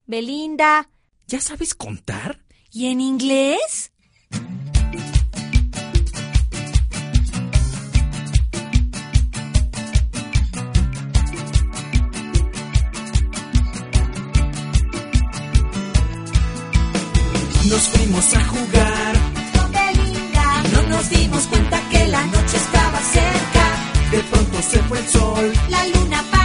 Belinda. ¿Ya sabes contar? ¿Y en inglés? Nos fuimos a jugar Con Belinda. y no nos dimos cuenta que la noche estaba cerca. De pronto se fue el sol. La luna